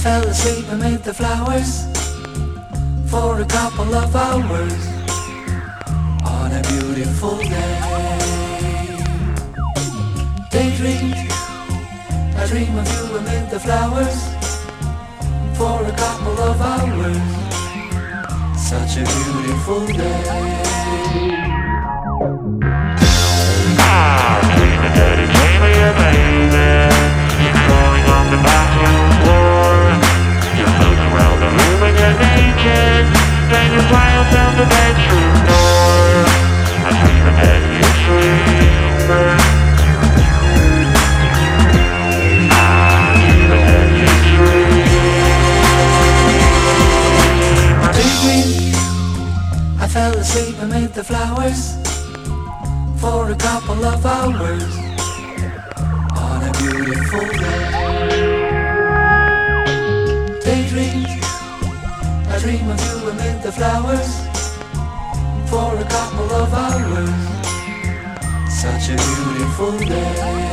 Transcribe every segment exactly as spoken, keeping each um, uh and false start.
fell asleep amid the flowers for a couple of hours on a beautiful day. Daydreamed, I dream of you amid the flowers for a couple of hours. Such a beautiful day. Ah, dreaming that he gave me a baby. He's crawling on the bathroom floor. You float around the room and you're naked. Then you fly down the bedroom door. I'm dreaming that you're dreaming. Ah, dreaming that you're dreaming. Daydream, I fell asleep amid the flowers for a couple of hours on a beautiful day. Daydream, I dream of you amid the flowers for a couple of hours. Such a beautiful day.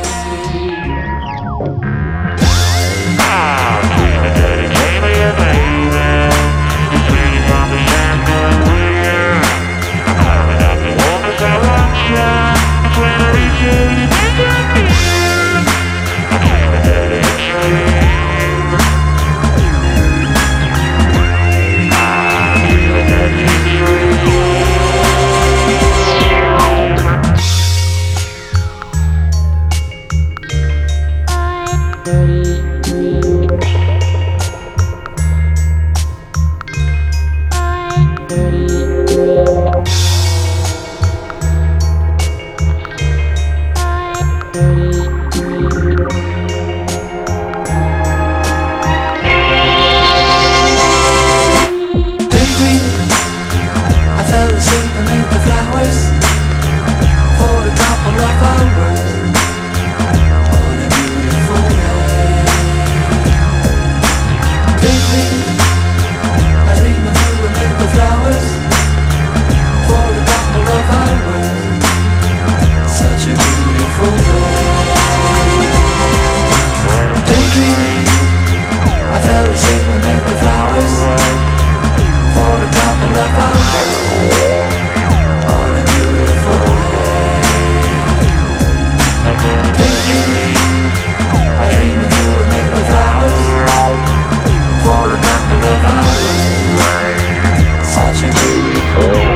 Ah, dreaming that he gave me a baby. He's bleeding from the chandelier. I'm climbing up the wall 'cause I want you. It's when I reach you, you think I'm here. I'm dreaming that it's true. Ah, dreaming that it's true. Such a beautiful